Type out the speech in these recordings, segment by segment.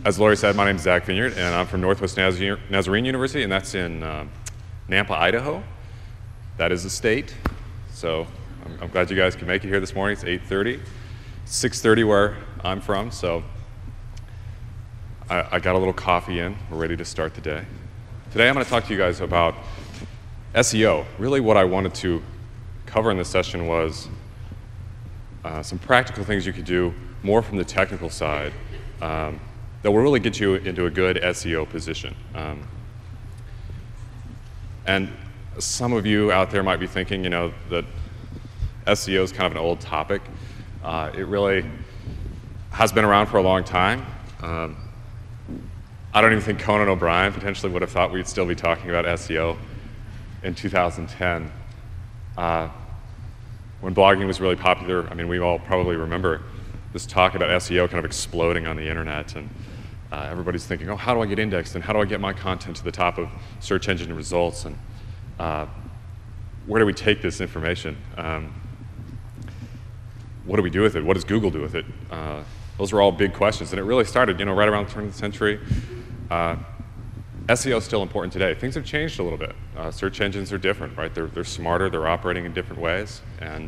As Lori said, my name is Zach Vineyard, and I'm from Northwest Nazarene University, and that's in Nampa, Idaho. That is the state. So I'm glad you guys can make it here this morning. It's 8:30, 6:30 where I'm from. So I got a little coffee in. We're ready to start the day. Today I'm going to talk to you guys about SEO. Really what I wanted to cover in this session was some practical things you could do more from the technical side that will really get you into a good SEO position. And some of you out there might be thinking, that SEO is kind of an old topic. It really has been around for a long time. I don't even think Conan O'Brien potentially would have thought we'd still be talking about SEO in 2010. When blogging was really popular, I mean, we all probably remember this talk about SEO kind of exploding on the internet, and everybody's thinking, oh, how do I get indexed, and how do I get my content to the top of search engine results, and where do we take this information? What do we do with it? What does Google do with it? Those were all big questions, and it really started, right around the turn of the century. SEO is still important today. Things have changed a little bit. Search engines are different, right? They're smarter, they're operating in different ways, and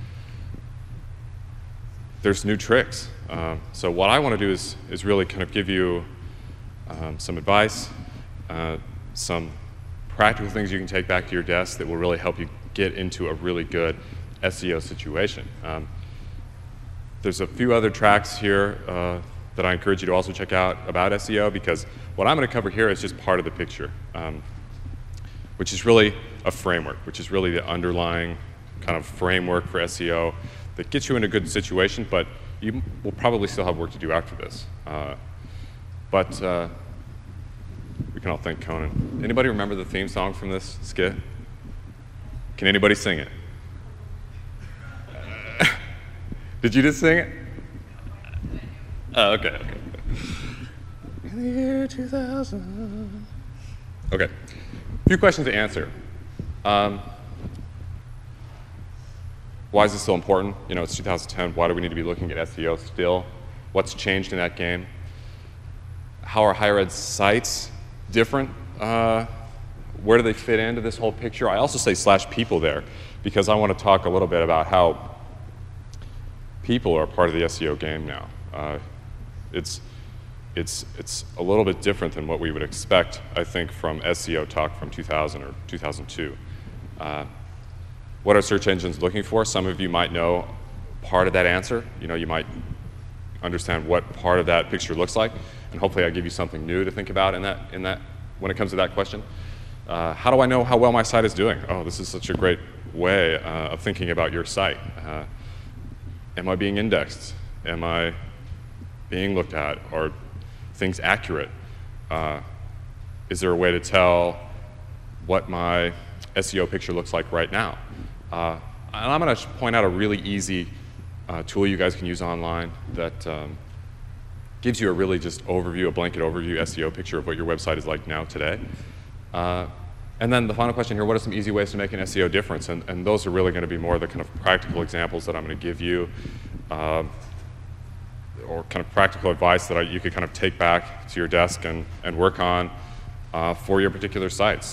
there's new tricks. So what I want to do is really kind of give you some advice, some practical things you can take back to your desk that will really help you get into a really good SEO situation. There's a few other tracks here that I encourage you to also check out about SEO, because what I'm going to cover here is just part of the picture, which is really a framework, which is really the underlying kind of framework for SEO that gets you in a good situation, but you will probably still have work to do after this. But we can all thank Conan. Anybody remember the theme song from this skit? Can anybody sing it? Did you just sing it? Oh, okay. In the year 2000. Okay. A few questions to answer. Why is this so important? It's 2010. Why do we need to be looking at SEO still? What's changed in that game? How are higher ed sites different? Where do they fit into this whole picture? I also say /people there because I want to talk a little bit about how people are part of the SEO game now. It's a little bit different than what we would expect, I think, from SEO talk from 2000 or 2002. What are search engines looking for? Some of you might know part of that answer. You might understand what part of that picture looks like, and hopefully I give you something new to think about in that when it comes to that question. How do I know how well my site is doing? Oh, this is such a great way of thinking about your site. Am I being indexed? Am I being looked at? Are things accurate? Is there a way to tell what my SEO picture looks like right now? And I'm going to point out a really easy tool you guys can use online that gives you a really just overview, a blanket overview SEO picture of what your website is like now today. And then the final question here, what are some easy ways to make an SEO difference? And those are really going to be more the kind of practical examples that I'm going to give you, or kind of practical advice that you could kind of take back to your desk and work on for your particular sites.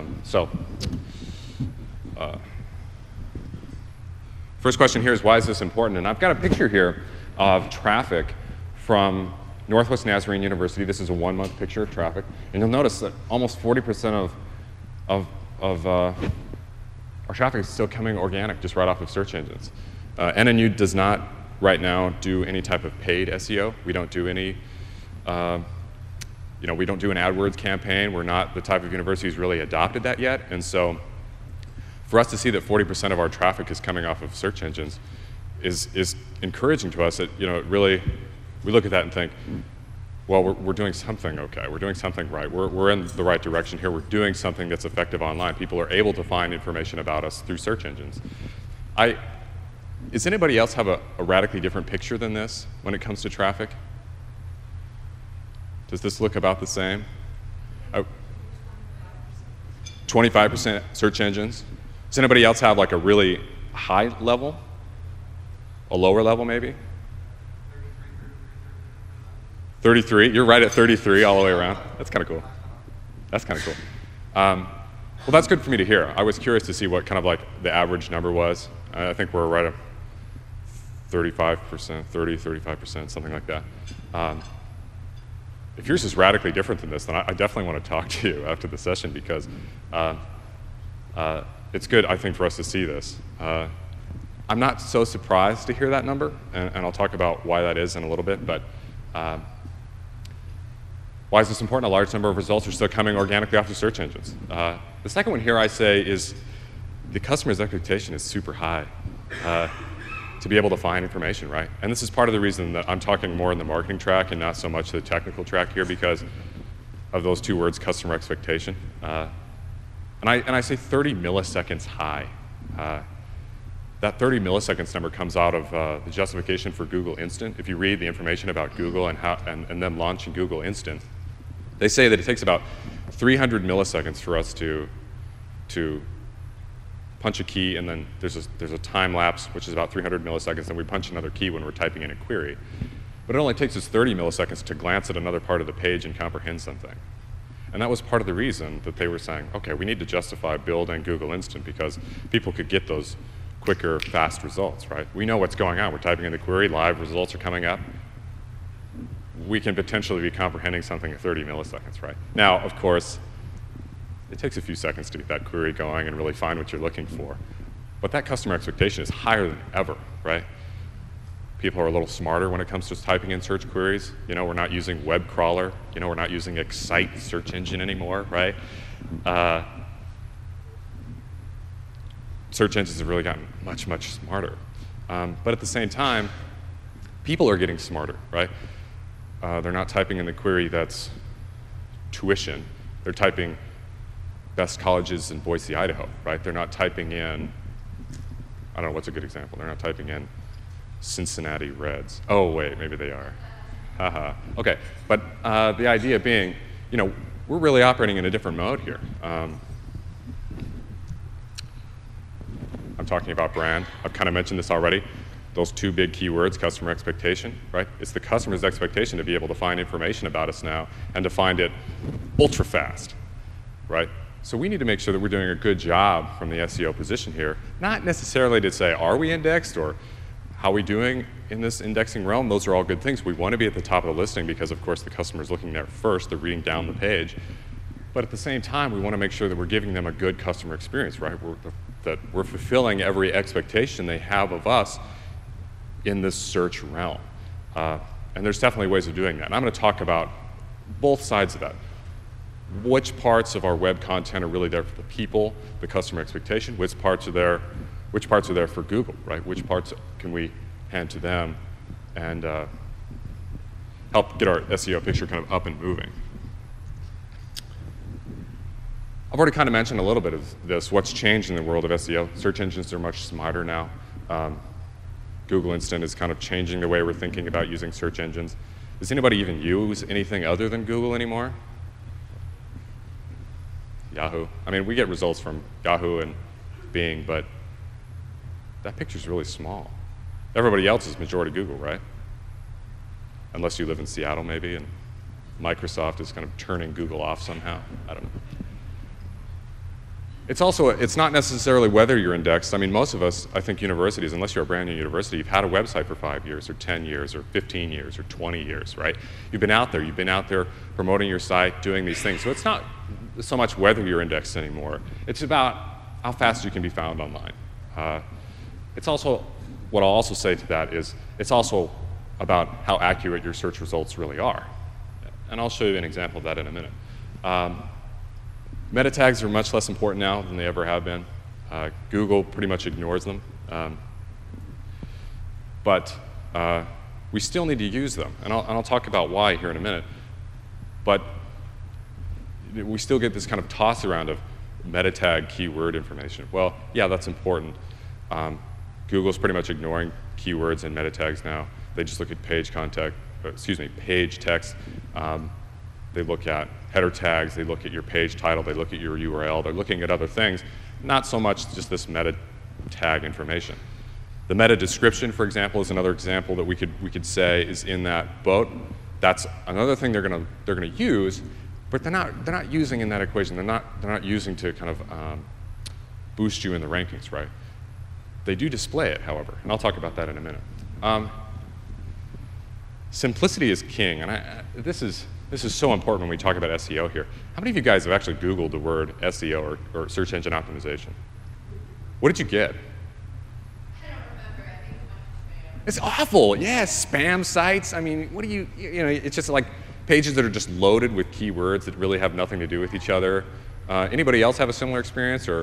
First question here is, why is this important? And I've got a picture here of traffic from Northwest Nazarene University. This is a 1-month picture of traffic. And you'll notice that almost 40% of our traffic is still coming organic, just right off of search engines. NNU does not right now do any type of paid SEO. We don't do any, we don't do an AdWords campaign. We're not the type of university who's really adopted that yet. And so for us to see that 40% of our traffic is coming off of search engines is encouraging to us. It really, we look at that and think, well, we're doing something okay. We're doing something right. We're in the right direction here. We're doing something that's effective online. People are able to find information about us through search engines. Does anybody else have a radically different picture than this when it comes to traffic? Does this look about the same? 25% search engines. Does anybody else have like a really high level? A lower level maybe? 33. You're right at 33 all the way around. That's kind of cool. That's kind of cool. Well, that's good for me to hear. I was curious to see what kind of like the average number was. I think we're right at 35%, 30, 35%, something like that. If yours is radically different than this, then I definitely want to talk to you after the session because it's good, I think, for us to see this. I'm not so surprised to hear that number, and I'll talk about why that is in a little bit, but why is this important? A large number of results are still coming organically off the search engines. The second one here I say is the customer's expectation is super high to be able to find information, right? And this is part of the reason that I'm talking more in the marketing track and not so much the technical track here because of those two words, customer expectation. And I say 30 milliseconds high. That 30 milliseconds number comes out of the justification for Google Instant. If you read the information about Google and them launching Google Instant, they say that it takes about 300 milliseconds for us to punch a key, and then there's a time lapse, which is about 300 milliseconds, and we punch another key when we're typing in a query. But it only takes us 30 milliseconds to glance at another part of the page and comprehend something. And that was part of the reason that they were saying, okay, we need to justify build and Google Instant because people could get those quicker, fast results, right? We know what's going on. We're typing in the query, live results are coming up. We can potentially be comprehending something at 30 milliseconds, right? Now, of course, it takes a few seconds to get that query going and really find what you're looking for. But that customer expectation is higher than ever, right? People are a little smarter when it comes to typing in search queries. You know, we're not using web crawler. You know, we're not using Excite search engine anymore, right? Search engines have really gotten much, much smarter. But at the same time, people are getting smarter, right? They're not typing in the query that's tuition. They're typing best colleges in Boise, Idaho, right? They're not typing in, I don't know, what's a good example? They're not typing in Cincinnati Reds. Oh, wait, maybe they are. Haha. Okay, but the idea being, you know, we're really operating in a different mode here. I'm talking about brand. I've kind of mentioned this already. Those two big keywords, customer expectation, right? It's the customer's expectation to be able to find information about us now and to find it ultra fast, right? So we need to make sure that we're doing a good job from the SEO position here, not necessarily to say, are we indexed or how are we doing in this indexing realm? Those are all good things. We want to be at the top of the listing because, of course, the customer's looking there first. They're reading down the page. But at the same time, we want to make sure that we're giving them a good customer experience, right? That we're fulfilling every expectation they have of us in this search realm. And there's definitely ways of doing that. And I'm going to talk about both sides of that. Which parts of our web content are really there for the people, the customer expectation, which parts are there for Google, right? Which parts can we hand to them and help get our SEO picture kind of up and moving. I've already kind of mentioned a little bit of this, what's changed in the world of SEO. Search engines are much smarter now. Google Instant is kind of changing the way we're thinking about using search engines. Does anybody even use anything other than Google anymore? Yahoo. I mean, we get results from Yahoo and Bing, but that picture's really small. Everybody else is majority Google, right? Unless you live in Seattle, maybe, and Microsoft is kind of turning Google off somehow. I don't know. It's not necessarily whether you're indexed. I mean, most of us, I think universities, unless you're a brand new university, you've had a website for 5 years or 10 years or 15 years or 20 years, right? You've been out there promoting your site, doing these things. So it's not so much whether you're indexed anymore. It's about how fast you can be found online. It's also, what I'll also say to that is, it's also about how accurate your search results really are. And I'll show you an example of that in a minute. Meta tags are much less important now than they ever have been. Google pretty much ignores them. But we still need to use them. And I'll talk about why here in a minute. But we still get this kind of toss around of meta tag keyword information. Well, yeah, that's important. Google's pretty much ignoring keywords and meta tags now. They just look at page text. They look at header tags, they look at your page title, they look at your URL, they're looking at other things, not so much just this meta tag information. The meta description, for example, is another example that we could say is in that boat. That's another thing they're gonna use, but they're not using in that equation. They're not using to kind of boost you in the rankings, right? They do display it, however, and I'll talk about that in a minute. Simplicity is king, and this is so important when we talk about SEO here. How many of you guys have actually Googled the word SEO or search engine optimization? What did you get? I don't remember. I think it was It's awful. Yeah, spam sites. I mean, what do you know, it's just like pages that are just loaded with keywords that really have nothing to do with each other. Anybody else have a similar experience? Or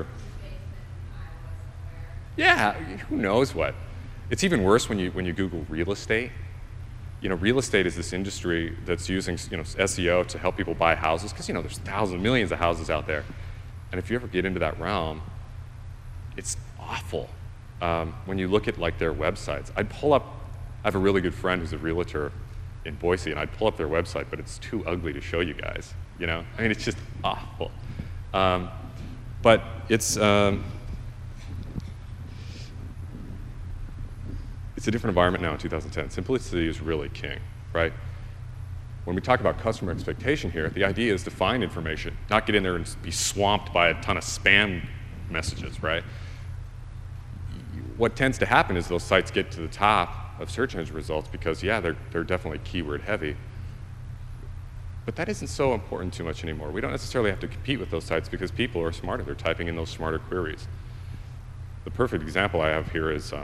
yeah, who knows what? It's even worse when you Google real estate. You know, real estate is this industry that's using SEO to help people buy houses because there's thousands, millions of houses out there, and if you ever get into that realm, it's awful. When you look at like their websites, I have a really good friend who's a realtor in Boise, and I'd pull up their website, but it's too ugly to show you guys. I mean, it's just awful. But it's a different environment now in 2010. Simplicity is really king, right? When we talk about customer expectation here, the idea is to find information, not get in there and be swamped by a ton of spam messages, right? What tends to happen is those sites get to the top of search engine results because, yeah, they're definitely keyword heavy. But that isn't so important too much anymore. We don't necessarily have to compete with those sites because people are smarter. They're typing in those smarter queries. The perfect example I have here is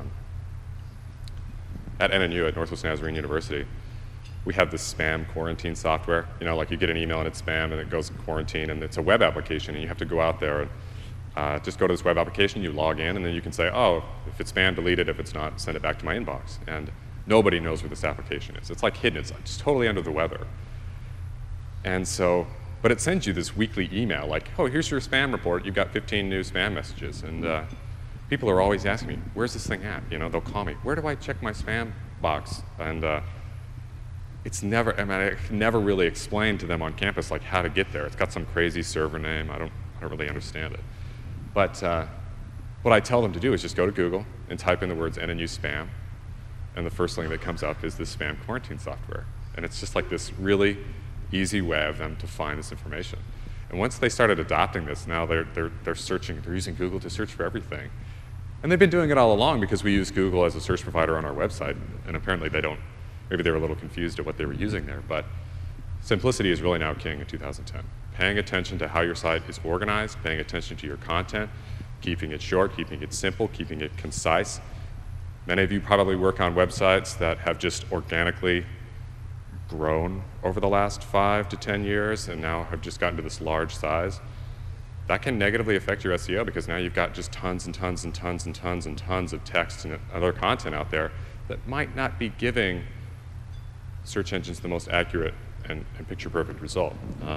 at NNU, at Northwest Nazarene University, we have this spam quarantine software. Like you get an email and it's spam and it goes in quarantine, and it's a web application, and you have to go out there and just go to this web application, you log in, and then you can say, oh, if it's spam, delete it. If it's not, send it back to my inbox. And nobody knows where this application is. It's like hidden. It's just totally under the weather. And so, but it sends you this weekly email like, oh, here's your spam report. You've got 15 new spam messages. And people are always asking me, where's this thing at? They'll call me, where do I check my spam box? And it's never, I can never really explain to them on campus like how to get there. It's got some crazy server name. I don't really understand it. But what I tell them to do is just go to Google and type in the words NNU spam, and the first thing that comes up is this spam quarantine software. And it's just like this really easy way of them to find this information. And once they started adopting this, now they're searching, they're using Google to search for everything. And they've been doing it all along because we use Google as a search provider on our website, and apparently they don't, maybe they were a little confused at what they were using there, but simplicity is really now king in 2010. Paying attention to how your site is organized, paying attention to your content, keeping it short, keeping it simple, keeping it concise. Many of you probably work on websites that have just organically grown over the last 5 to 10 years and now have just gotten to this large size. That can negatively affect your SEO because now you've got just tons and tons and tons and tons and tons of text and other content out there that might not be giving search engines the most accurate and picture-perfect result.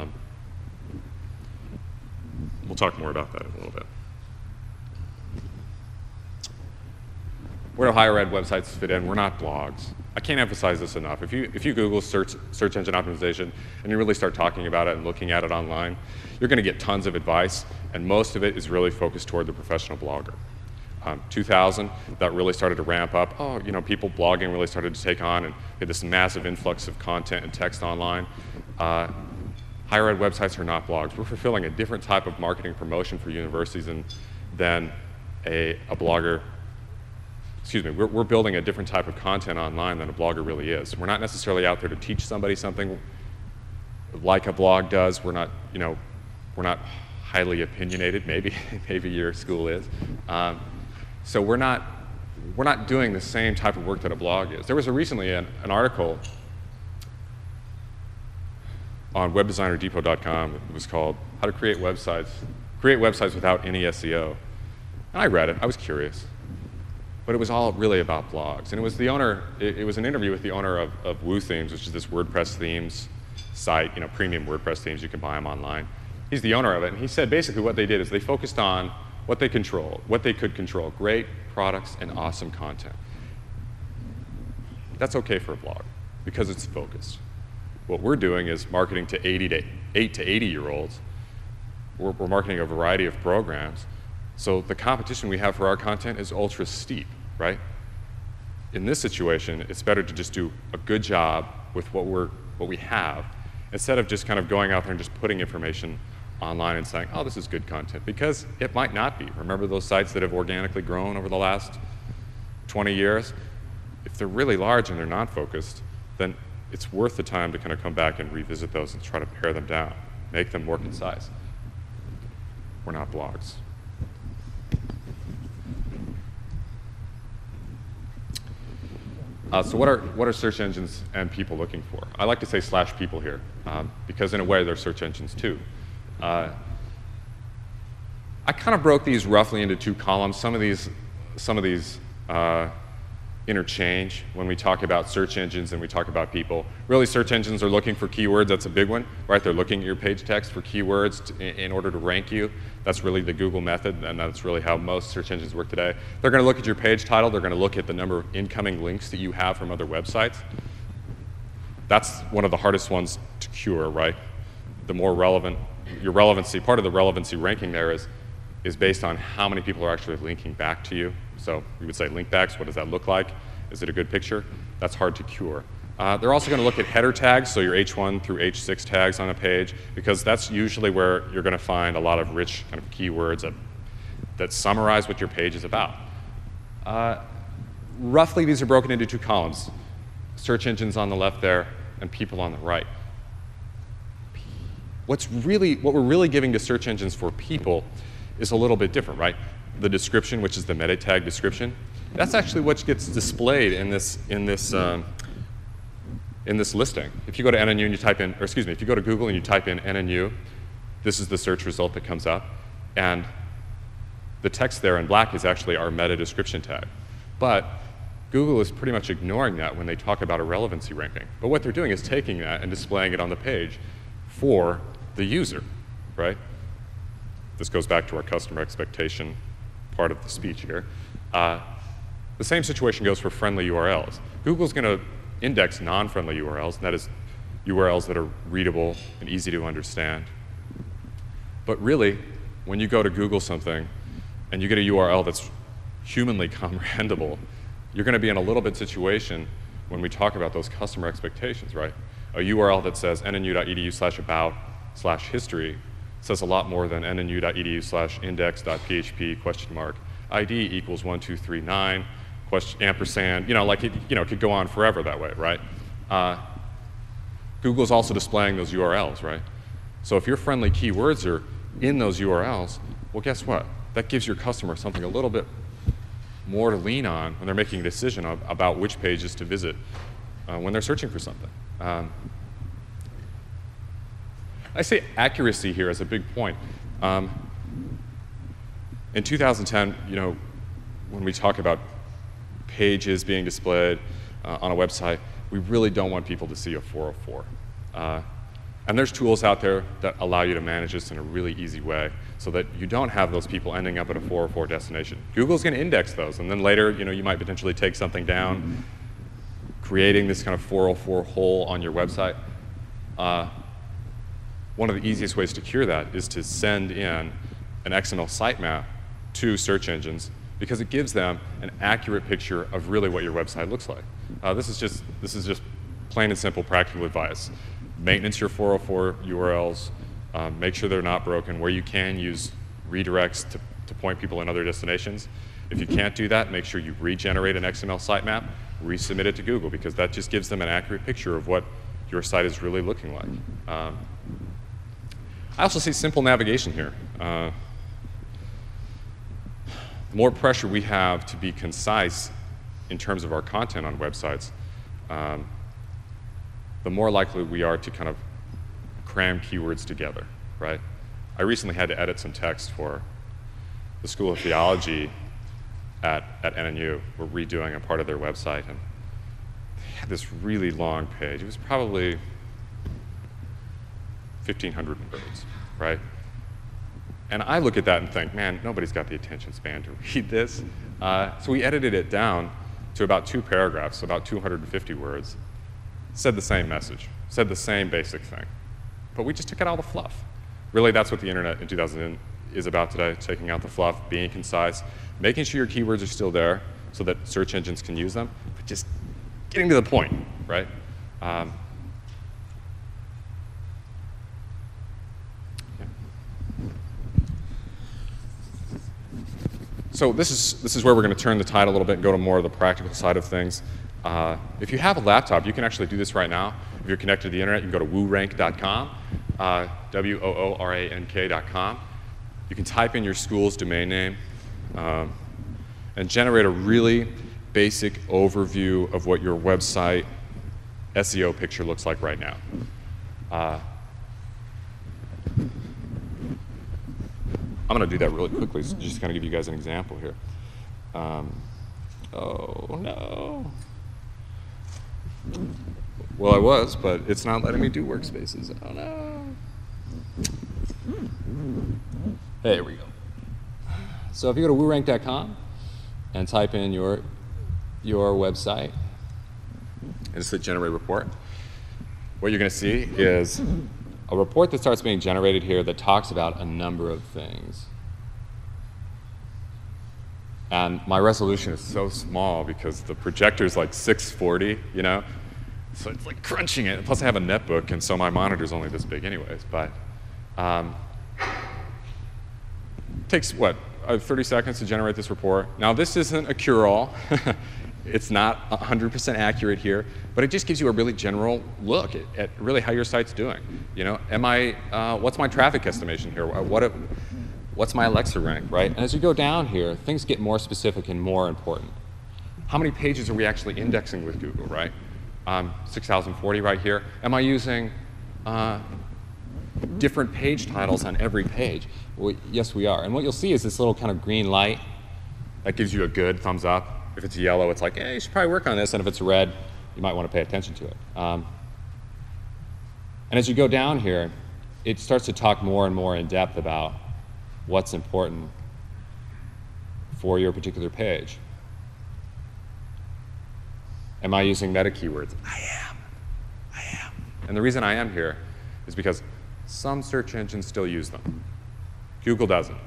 We'll talk more about that in a little bit. Where do higher ed websites fit in? We're not blogs. I can't emphasize this enough. If you Google search engine optimization and you really start talking about it and looking at it online, you're going to get tons of advice, and most of it is really focused toward the professional blogger. 2000, that really started to ramp up. Oh, people blogging really started to take on, and we had this massive influx of content and text online. Higher ed websites are not blogs. We're fulfilling a different type of marketing promotion for universities than a blogger. Excuse me, we're building a different type of content online than a blogger really is. We're not necessarily out there to teach somebody something like a blog does. We're not highly opinionated. Maybe your school is. So we're not doing the same type of work that a blog is. There was recently an article on webdesignerdepot.com. It was called "How to Create Websites Without Any SEO," and I read it. I was curious. But it was all really about blogs. And it was it was an interview with the owner of Woo Themes, which is this WordPress themes site, premium WordPress themes, you can buy them online. He's the owner of it, and he said basically what they did is they focused on what they could control, great products and awesome content. That's okay for a blog, because it's focused. What we're doing is marketing to 8 to 80-year-olds. We're marketing a variety of programs. So the competition we have for our content is ultra steep, right? In this situation, it's better to just do a good job with what we're what we have, instead of just kind of going out there and just putting information online and saying, oh, this is good content, because it might not be. Remember those sites that have organically grown over the last 20 years? If they're really large and they're not focused, then it's worth the time to kind of come back and revisit those and try to pare them down, make them more concise. We're not blogs. So what are search engines and people looking for? I like to say /people here, because in a way they're search engines too. I kind of broke these roughly into two columns. Some of these interchange when we talk about search engines and we talk about people. Really, search engines are looking for keywords. That's a big one, right? They're looking at your page text for keywords in order to rank you. That's really the Google method, and that's really how most search engines work today. They're going to look at your page title. They're going to look at the number of incoming links that you have from other websites. That's one of the hardest ones to cure, right? The more relevant, your relevancy, part of the relevancy ranking there is based on how many people are actually linking back to you. So we would say link backs, what does that look like? Is it a good picture? That's hard to cure. They're also going to look at header tags, so your H1 through H6 tags on a page, because that's usually where you're going to find a lot of rich kind of keywords that summarize what your page is about. Roughly, these are broken into two columns. Search engines on the left there, and people on the right. What we're really giving to search engines for people is a little bit different, right? The description, which is the meta tag description, that's actually what gets displayed in this listing. If you go to NNU and you type in, or excuse me, if you go to Google and you type in NNU, this is the search result that comes up, and the text there in black is actually our meta description tag. But Google is pretty much ignoring that when they talk about a relevancy ranking. But what they're doing is taking that and displaying it on the page for the user, right? This goes back to our customer expectation part of the speech here. The same situation goes for friendly URLs. Google's going to index non-friendly URLs, and that is URLs that are readable and easy to understand. But really, when you go to Google something and you get a URL that's humanly comprehensible, you're going to be in a little bit situation when we talk about those customer expectations, right? A URL that says nnu.edu/about/history says a lot more than nnu.edu/index.php ? ID equals 1239 ampersand. It could go on forever that way, right? Google's also displaying those URLs, right? So if your friendly keywords are in those URLs, well, guess what? That gives your customer something a little bit more to lean on when they're making a decision about which pages to visit when they're searching for something. I say accuracy here as a big point. In 2010, when we talk about pages being displayed on a website, we really don't want people to see a 404. And there's tools out there that allow you to manage this in a really easy way so that you don't have those people ending up at a 404 destination. Google's going to index those, and then later, you might potentially take something down, creating this kind of 404 hole on your website. One of the easiest ways to cure that is to send in an XML sitemap to search engines, because it gives them an accurate picture of really what your website looks like. This is just plain and simple practical advice. Maintenance your 404 URLs, make sure they're not broken. Where you can, use redirects to point people in other destinations. If you can't do that, make sure you regenerate an XML sitemap, resubmit it to Google, because that just gives them an accurate picture of what your site is really looking like. I also see simple navigation here. The more pressure we have to be concise in terms of our content on websites, the more likely we are to kind of cram keywords together, right? I recently had to edit some text for the School of Theology at NNU. We're redoing a part of their website, and they had this really long page. It was probably 1,500 words, right? And I look at that and think, man, nobody's got the attention span to read this. So we edited it down to about 2 paragraphs, so about 250 words. Said the same message, said the same basic thing. But we just took out all the fluff. Really, that's what the internet in 2000 is about today, taking out the fluff, being concise, making sure your keywords are still there so that search engines can use them, but just getting to the point, right? So this is where we're going to turn the tide a little bit and go to more of the practical side of things. If you have a laptop, you can actually do this right now. If you're connected to the internet, you can go to woorank.com, woorank.com. You can type in your school's domain name and generate a really basic overview of what your website SEO picture looks like right now. I'm going to do that really quickly, so just kind of give you guys an example here. Oh, no. Well, I was, but it's not letting me do workspaces. Oh, no. There we go. So if you go to woorank.com and type in your website and just hit generate report, what you're going to see is a report that starts being generated here that talks about a number of things. And my resolution is so small because the projector is like 640, you know? So it's like crunching it. Plus I have a netbook, and so my monitor's only this big anyways. But takes, what, 30 seconds to generate this report. Now this isn't a cure-all. It's not 100% accurate here, but it just gives you a really general look at really how your site's doing. You know, what's my traffic estimation here? What's my Alexa rank, right? And as you go down here, things get more specific and more important. How many pages are we actually indexing with Google, right? 6,040 right here. Am I using different page titles on every page? Well, yes, we are. And what you'll see is this little kind of green light that gives you a good thumbs up. If it's yellow, it's like, hey, you should probably work on this. And if it's red, you might want to pay attention to it. And as you go down here, it starts to talk more and more in depth about what's important for your particular page. Am I using meta keywords? I am. And the reason I am here is because some search engines still use them. Google doesn't.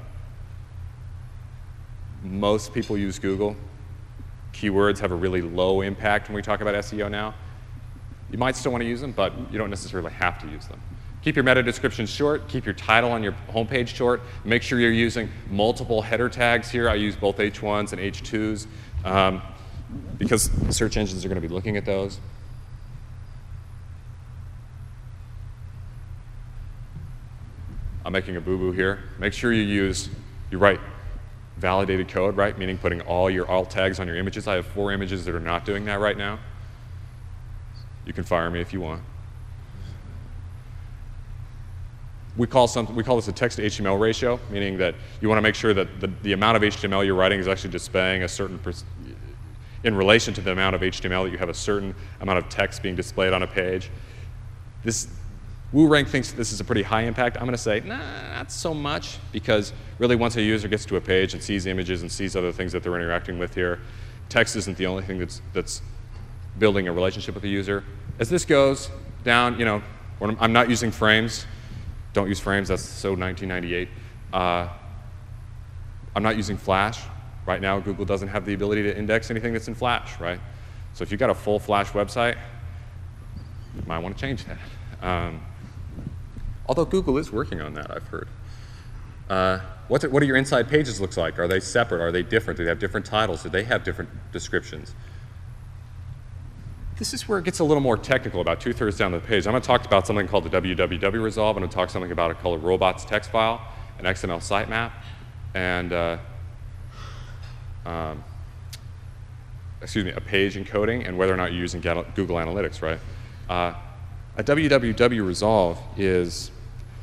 Most people use Google. Keywords have a really low impact when we talk about SEO now. You might still want to use them, but you don't necessarily have to use them. Keep your meta descriptions short. Keep your title on your homepage short. Make sure you're using multiple header tags here. I use both H1s and H2s because search engines are going to be looking at those. I'm making a boo-boo here. Make sure you write validated code, right? Meaning putting all your alt tags on your images. I have 4 images that are not doing that right now. You can fire me if you want. We call this a text to HTML ratio, meaning that you want to make sure that the amount of HTML you're writing is actually displaying a certain in relation to the amount of HTML that you have a certain amount of text being displayed on a page. WooRank thinks this is a pretty high impact. I'm going to say, nah, not so much, because really once a user gets to a page and sees images and sees other things that they're interacting with here, text isn't the only thing that's building a relationship with the user. As this goes down, you know, when I'm not using frames. Don't use frames, that's so 1998. I'm not using Flash. Right now, Google doesn't have the ability to index anything that's in Flash, right? So if you've got a full Flash website, you might want to change that. Although Google is working on that, I've heard. What do your inside pages look like? Are they separate? Are they different? Do they have different titles? Do they have different descriptions? This is where it gets a little more technical about 2/3 down the page. I'm going to talk about something called the www resolve. I'm going to talk something about called a robots text file, an XML sitemap, and a page encoding, and whether or not you're using Google Analytics, right? A www resolve is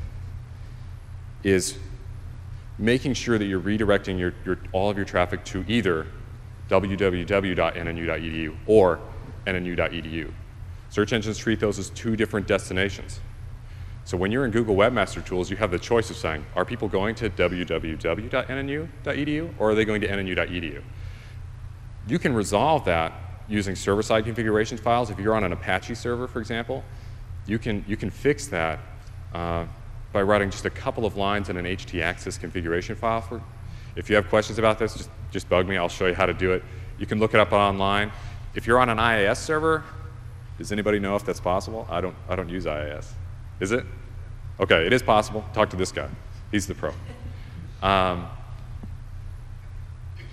making sure that you're redirecting all of your traffic to either www.nnu.edu or nnu.edu. Search engines treat those as 2 different destinations. So when you're in Google Webmaster Tools, you have the choice of saying, are people going to www.nnu.edu or are they going to nnu.edu? You can resolve that using server-side configuration files. If you're on an Apache server, for example, you can fix that by writing just a couple of lines in an htaccess configuration file. If you have questions about this, just bug me. I'll show you how to do it. You can look it up online. If you're on an IIS server, does anybody know if that's possible? I don't use IIS. Is it? Okay, it is possible. Talk to this guy. He's the pro.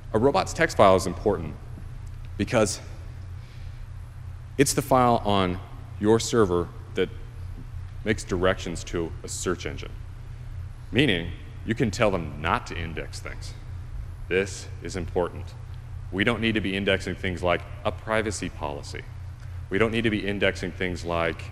A robots text file is important because it's the file on your server that makes directions to a search engine, meaning you can tell them not to index things. This is important. We don't need to be indexing things like a privacy policy. We don't need to be indexing things like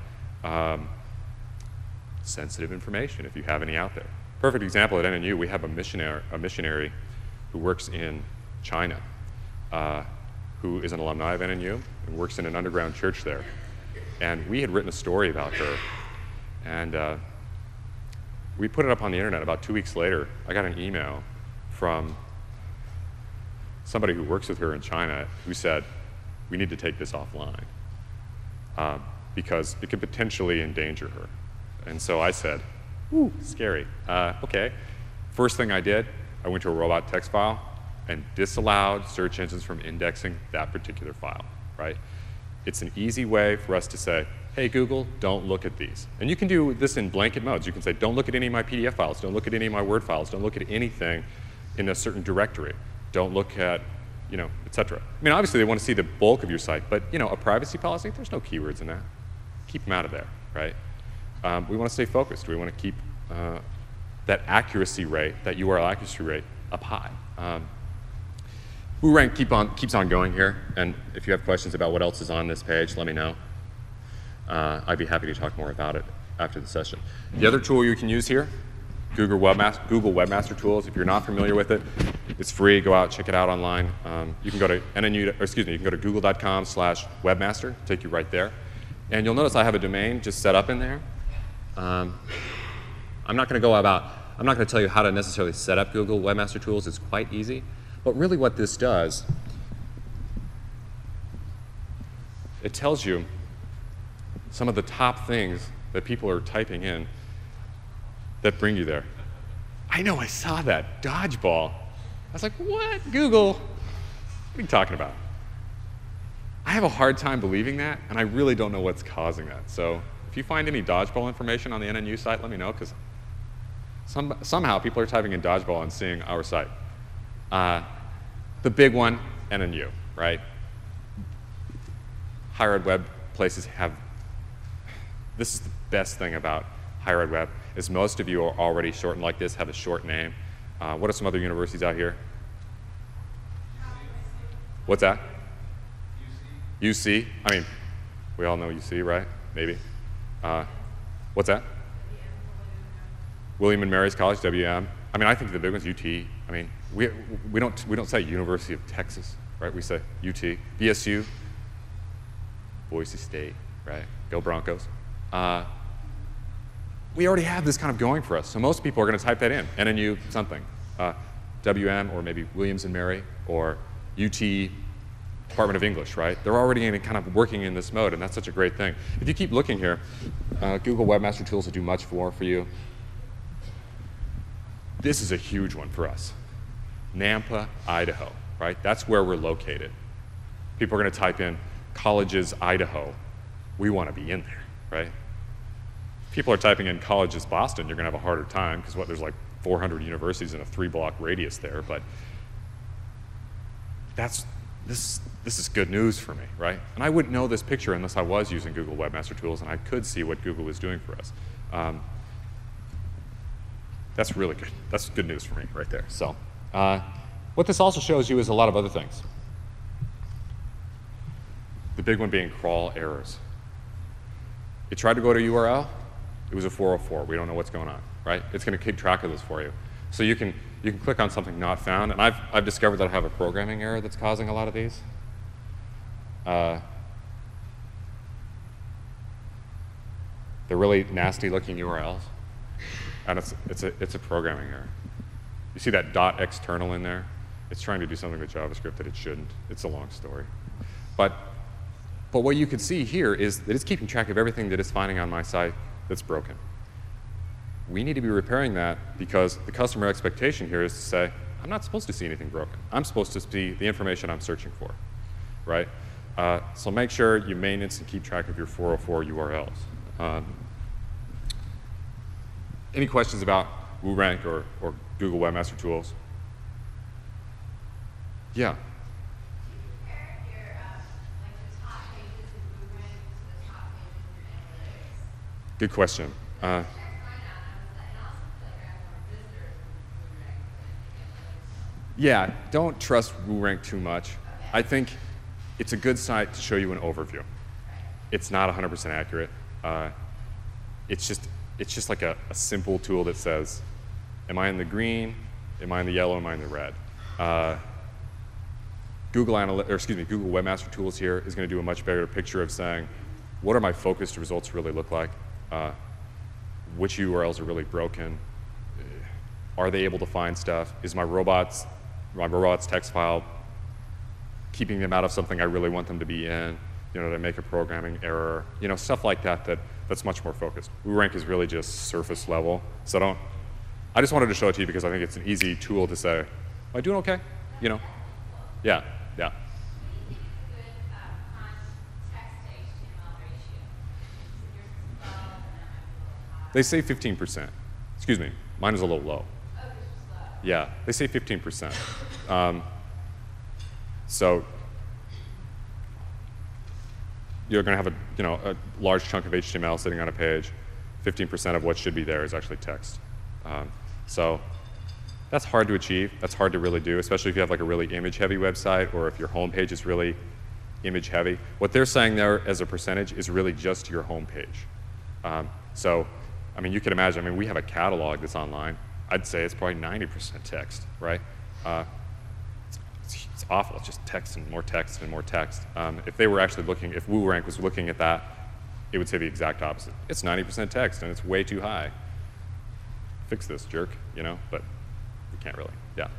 sensitive information, if you have any out there. Perfect example at NNU, we have a missionary who works in China, who is an alumni of NNU and works in an underground church there. And we had written a story about her, and we put it up on the internet. About 2 weeks later, I got an email from somebody who works with her in China who said, we need to take this offline because it could potentially endanger her. And so I said, ooh, scary. Okay. First thing I did, I went to a robot text file and disallowed search engines from indexing that particular file, right? It's an easy way for us to say, hey, Google, don't look at these. And you can do this in blanket modes. You can say, don't look at any of my PDF files, don't look at any of my Word files, don't look at anything in a certain directory, don't look at, et cetera. I mean, obviously they want to see the bulk of your site, but, a privacy policy, there's no keywords in that. Keep them out of there, right? We want to stay focused. We want to keep that accuracy rate, that URL accuracy rate, up high. WooRank keeps on going here, and if you have questions about what else is on this page, let me know. I'd be happy to talk more about it after the session. The other tool you can use here, Google Webmaster Tools. If you're not familiar with it, it's free. Go out, check it out online. You can go to you can go to google.com/webmaster, take you right there. And you'll notice I have a domain just set up in there. I'm not going to tell you how to necessarily set up Google Webmaster Tools. It's quite easy. But really what this does, it tells you some of the top things that people are typing in that bring you there. I know, I saw that. Dodgeball. I was like, what? Google? What are you talking about? I have a hard time believing that, and I really don't know what's causing that. So if you find any dodgeball information on the NNU site, let me know, because somehow people are typing in dodgeball and seeing our site. The big one, NNU, right? Higher ed web places have, this is the best thing about higher ed web, is most of you are already shortened like this, have a short name. What are some other universities out here? What's that? UC. I mean, we all know UC, right? Maybe. What's that? William and Mary's College, WM. I mean, I think the big one's UT. I mean, we don't say University of Texas, right? We say UT. BSU, Boise State, right? Go Broncos. We already have this kind of going for us, so most people are going to type that in, NNU something, WM, or maybe Williams and Mary, or UT Department of English, right? They're already kind of working in this mode, and that's such a great thing. If you keep looking here, Google Webmaster Tools will do much more for you. This is a huge one for us. Nampa, Idaho, right? That's where we're located. People are going to type in colleges, Idaho. We want to be in there, right? People are typing in colleges, Boston. You're going to have a harder time because there's like 400 universities in a 3-block radius there. But this is good news for me, right? And I wouldn't know this picture unless I was using Google Webmaster Tools and I could see what Google was doing for us. That's really good. That's good news for me right there. So what this also shows you is a lot of other things. The big one being crawl errors. It tried to go to a URL. It was a 404. We don't know what's going on, right? It's going to keep track of this for you. So you can click on something not found, and I've discovered that I have a programming error that's causing a lot of these. They're really nasty looking URLs, and it's a programming error. You see that .external in there? It's trying to do something with JavaScript that it shouldn't. It's a long story. But what you can see here is that it's keeping track of everything that it's finding on my site that's broken. We need to be repairing that because the customer expectation here is to say, I'm not supposed to see anything broken. I'm supposed to see the information I'm searching for, right? So make sure you maintenance and keep track of your 404 URLs. Any questions about WooRank or Google Webmaster Tools? Yeah. Compare your, like the top pages in Boomerang to the top pages in your analytics. Good question. Check mine out, and I also feel like I have more visitors in Boomerang than in analytics. Yeah, don't trust WooRank too much. I think it's a good site to show you an overview. It's not 100% accurate. It's just like a simple tool that says, am I in the green? Am I in the yellow? Am I in the red? Google Webmaster Tools here is going to do a much better picture of saying, what are my focused results really look like? Which URLs are really broken? Are they able to find stuff? Is my robots text file keeping them out of something I really want them to be in? You know, to make a programming error? You know, stuff like that that's much more focused. WooRank is really just surface level. So I just wanted to show it to you because I think it's an easy tool to say, am I doing okay? You know? Yeah, yeah. What do you think is a good text to HTML ratio? Yours is 12, and that might be a little high. They say 15%. Excuse me, mine is a little low. Oh, it's just low. Yeah, they say 15%. So you're going to have a large chunk of HTML sitting on a page. 15% of what should be there is actually text. So that's hard to achieve. That's hard to really do, especially if you have like a really image-heavy website or if your home page is really image-heavy. What they're saying there as a percentage is really just your home page. So, I mean, you can imagine. I mean, we have a catalog that's online. I'd say it's probably 90% text, right? It's awful. It's just text and more text and more text. If they were actually looking, if WooRank was looking at that, it would say the exact opposite. It's 90% text and it's way too high. Fix this, jerk, you know, but you can't really, yeah.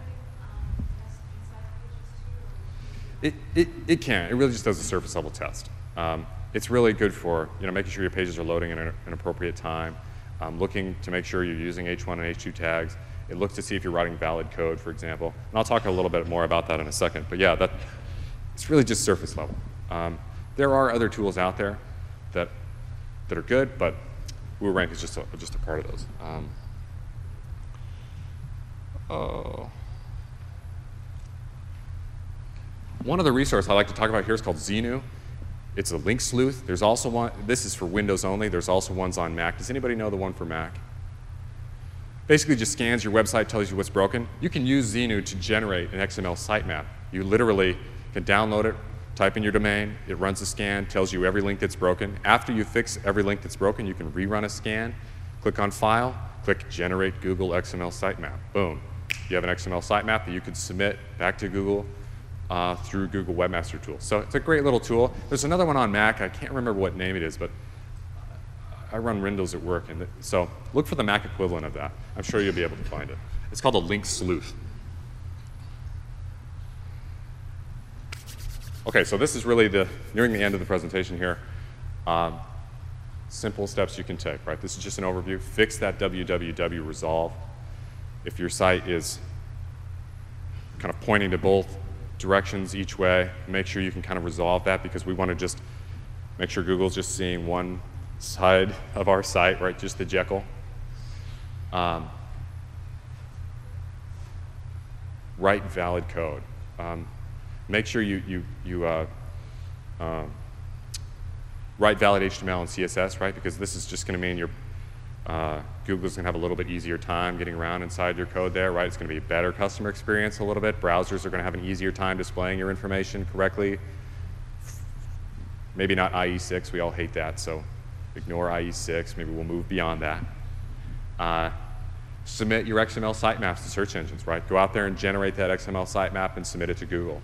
It can. It really just does a surface level test. It's really good for, you know, making sure your pages are loading in an appropriate time, looking to make sure you're using H1 and H2 tags. It looks to see if you're writing valid code, for example. And I'll talk a little bit more about that in a second. But yeah, it's really just surface level. There are other tools out there that are good, but WooRank is just a part of those. One other resource I like to talk about here is called Xenu. It's a link sleuth. There's also one, this is for Windows only. There's also ones on Mac. Does anybody know the one for Mac? Basically just scans your website, tells you what's broken. You can use Xenu to generate an XML sitemap. You literally can download it, type in your domain, it runs a scan, tells you every link that's broken. After you fix every link that's broken, you can rerun a scan, click on File, click Generate Google XML Sitemap. Boom. You have an XML sitemap that you could submit back to Google through Google Webmaster Tools. So it's a great little tool. There's another one on Mac. I can't remember what name it is, but I run Windows at work. And so look for the Mac equivalent of that. I'm sure you'll be able to find it. It's called a link sleuth. OK, so this is really nearing the end of the presentation here. Simple steps you can take, right? This is just an overview. Fix that www resolve. If your site is kind of pointing to both directions each way, make sure you can kind of resolve that, because we want to just make sure Google's just seeing one side of our site, right? Just the Jekyll. Write valid code. Make sure you write valid HTML and CSS, right? Because this is just going to mean Google's going to have a little bit easier time getting around inside your code there, right? It's going to be a better customer experience a little bit. Browsers are going to have an easier time displaying your information correctly. Maybe not IE6. We all hate that, so ignore IE6. Maybe we'll move beyond that. Submit your XML sitemaps to search engines, right? Go out there and generate that XML sitemap and submit it to Google.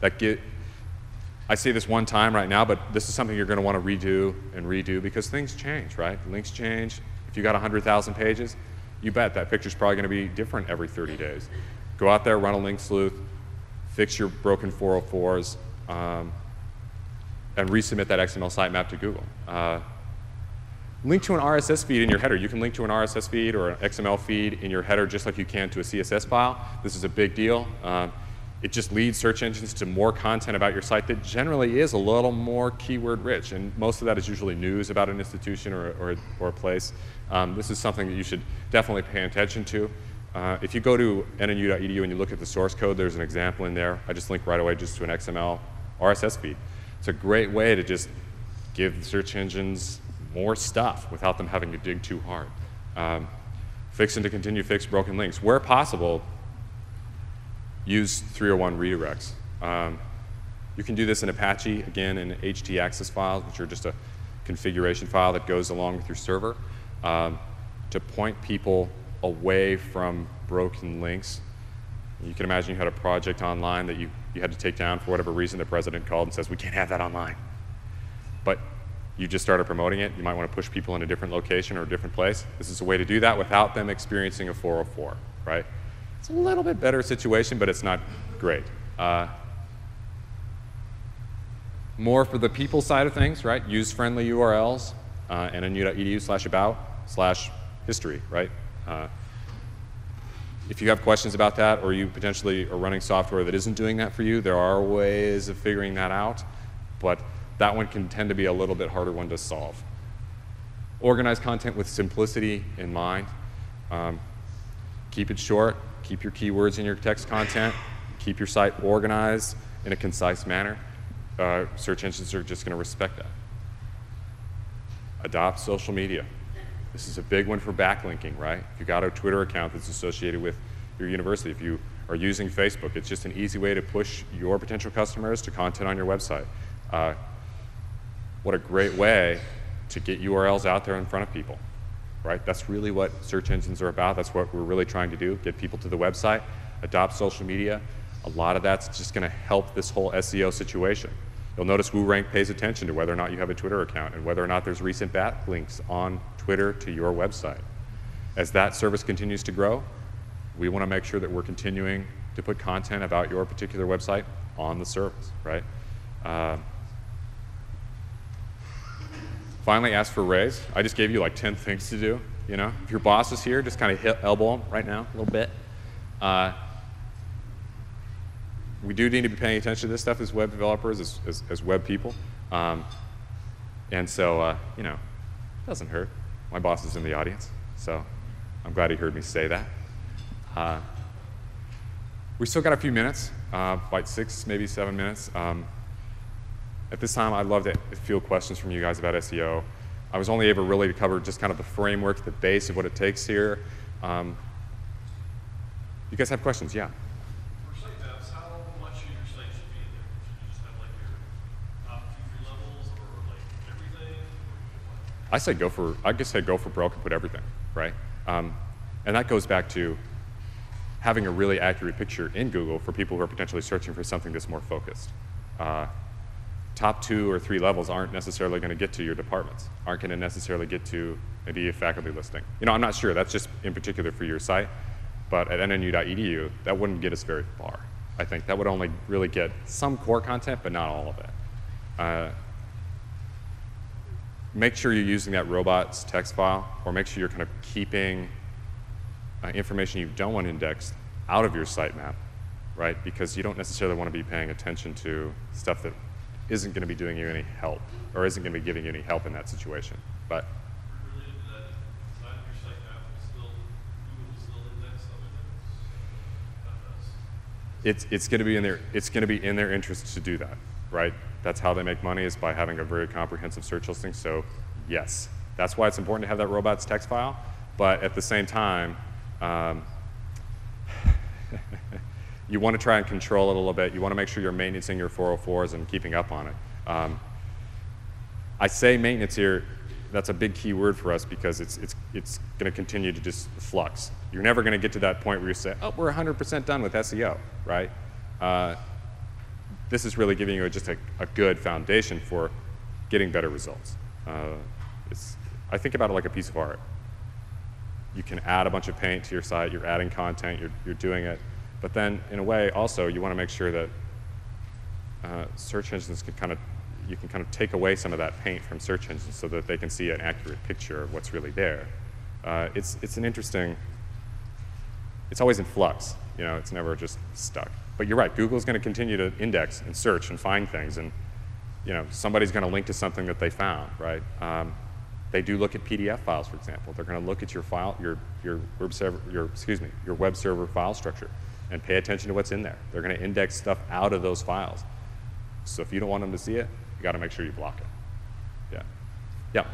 I say this one time right now, but this is something you're going to want to redo and redo, because things change, right? Links change. If you got 100,000 pages, you bet that picture's probably going to be different every 30 days. Go out there, run a link sleuth, fix your broken 404s, and resubmit that XML sitemap to Google. Link to an RSS feed in your header. You can link to an RSS feed or an XML feed in your header just like you can to a CSS file. This is a big deal. It just leads search engines to more content about your site that generally is a little more keyword rich, and most of that is usually news about an institution or a place. This is something that you should definitely pay attention to. If you go to nnu.edu and you look at the source code, there's an example in there. I just link right away just to an XML RSS feed. It's a great way to just give the search engines more stuff without them having to dig too hard. Fix and to continue fix broken links. Where possible, use 301 redirects. You can do this in Apache, again, in htaccess files, which are just a configuration file that goes along with your server, to point people away from broken links. You can imagine you had a project online that you had to take down for whatever reason. The president called and says, we can't have that online. But you just started promoting it. You might want to push people in a different location or a different place. This is a way to do that without them experiencing a 404, right? It's a little bit better situation, but it's not great. More for the people side of things, right? Use friendly URLs, nnu.edu/about/history, right? If you have questions about that, or you potentially are running software that isn't doing that for you, there are ways of figuring that out, but that one can tend to be a little bit harder one to solve. Organize content with simplicity in mind. Keep it short. Keep your keywords in your text content. Keep your site organized in a concise manner. Search engines are just going to respect that. Adopt social media. This is a big one for backlinking, right? If you've got a Twitter account that's associated with your university, if you are using Facebook, it's just an easy way to push your potential customers to content on your website. What a great way to get URLs out there in front of people, right? That's really what search engines are about. That's what we're really trying to do, get people to the website, adopt social media. A lot of that's just going to help this whole SEO situation. You'll notice WooRank pays attention to whether or not you have a Twitter account and whether or not there's recent backlinks on Twitter to your website. As that service continues to grow, we want to make sure that we're continuing to put content about your particular website on the service, right? Finally, ask for a raise. I just gave you like 10 things to do. You know, if your boss is here, just kind of hit elbow him right now a little bit. We do need to be paying attention to this stuff as web developers, as web people. And so, you know, it doesn't hurt. My boss is in the audience, so I'm glad he heard me say that. We still got a few minutes, like 6, maybe 7 minutes. At this time, I'd love to field questions from you guys about SEO. I was only able really to cover just kind of the framework, the base of what it takes here. You guys have questions? Yeah. For site maps, how much of your site should be in there? Should you just have like your top 2, 3 levels, or like everything? Or I say go for broke and put everything, right? And that goes back to having a really accurate picture in Google for people who are potentially searching for something that's more focused. Top 2 or 3 levels aren't necessarily going to get to your departments, aren't going to necessarily get to maybe a faculty listing. You know, I'm not sure. That's just in particular for your site. But at nnu.edu, that wouldn't get us very far. I think that would only really get some core content, but not all of it. Make sure you're using that robots text file, or make sure you're kind of keeping information you don't want indexed out of your sitemap, right? Because you don't necessarily want to be paying attention to stuff that isn't going to be doing you any help, or isn't going to be giving you any help in that situation. But related to that, inside of your site map, Google will still index other things? it's going to be in their interest to do that, right? That's how they make money, is by having a very comprehensive search listing. So yes, that's why it's important to have that robots text file. But at the same time, you want to try and control it a little bit. You want to make sure you're maintaining your 404s and keeping up on it. I say maintenance here. That's a big key word for us, because it's going to continue to just flux. You're never going to get to that point where you say, oh, we're 100% done with SEO, right? This is really giving you just a good foundation for getting better results. I think about it like a piece of art. You can add a bunch of paint to your site, you're adding content, you're doing it. But then, in a way, also, you want to make sure that search engines you can kind of take away some of that paint from search engines so that they can see an accurate picture of what's really there. It's an interesting, it's always in flux, you know, it's never just stuck. But you're right, Google's going to continue to index and search and find things, and you know, somebody's going to link to something that they found, right? They do look at PDF files, for example. They're going to look at your file, your web server file structure, and pay attention to what's in there. They're going to index stuff out of those files. So if you don't want them to see it, you got to make sure you block it. Yeah. Yeah.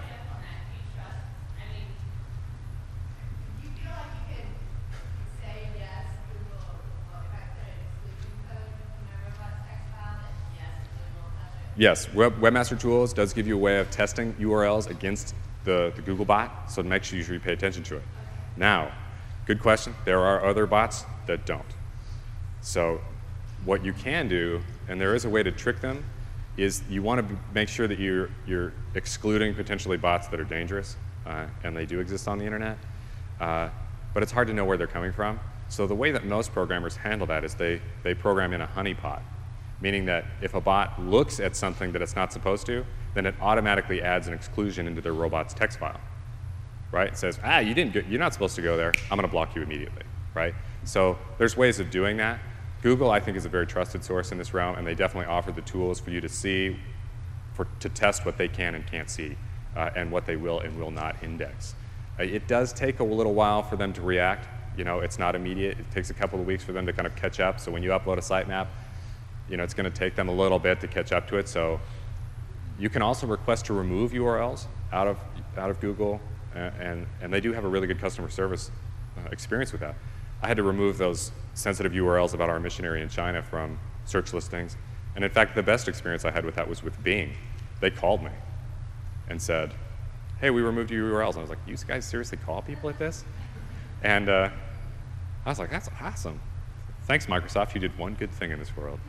You feel like you can say yes, Google, well, if I put an exclusion code in my robust text file, that yes, Google will touch it? Yes, Webmaster Tools does give you a way of testing URLs against the Google bot, so make sure you pay attention to it. Now, good question. There are other bots that don't. So what you can do, and there is a way to trick them, is you want to make sure that you're excluding potentially bots that are dangerous, and they do exist on the internet, but it's hard to know where they're coming from. So the way that most programmers handle that is they program in a honeypot, meaning that if a bot looks at something that it's not supposed to, then it automatically adds an exclusion into their robot's text file, right? It says, you're not supposed to go there. I'm going to block you immediately, right? So there's ways of doing that. Google, I think, is a very trusted source in this realm, and they definitely offer the tools for you to see, to test what they can and can't see, and what they will and will not index. It does take a little while for them to react. You know, it's not immediate. It takes a couple of weeks for them to kind of catch up. So when you upload a sitemap, you know, it's going to take them a little bit to catch up to it. So you can also request to remove URLs out of Google, and they do have a really good customer service experience with that. I had to remove those sensitive URLs about our missionary in China from search listings. And in fact, the best experience I had with that was with Bing. They called me and said, hey, we removed your URLs. And I was like, you guys seriously call people like this? And I was like, that's awesome. Thanks, Microsoft. You did one good thing in this world.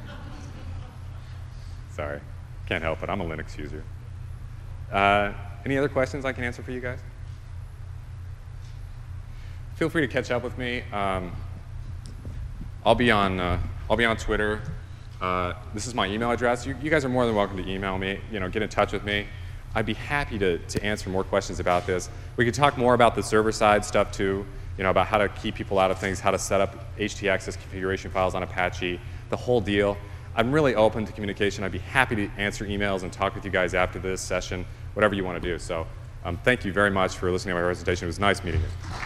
Sorry. Can't help it. I'm a Linux user. Any other questions I can answer for you guys? Feel free to catch up with me. I'll be on Twitter. This is my email address. You guys are more than welcome to email me. You know, get in touch with me. I'd be happy to answer more questions about this. We could talk more about the server-side stuff too. You know, about how to keep people out of things, how to set up htaccess configuration files on Apache, the whole deal. I'm really open to communication. I'd be happy to answer emails and talk with you guys after this session, whatever you want to do. So thank you very much for listening to my presentation. It was nice meeting you.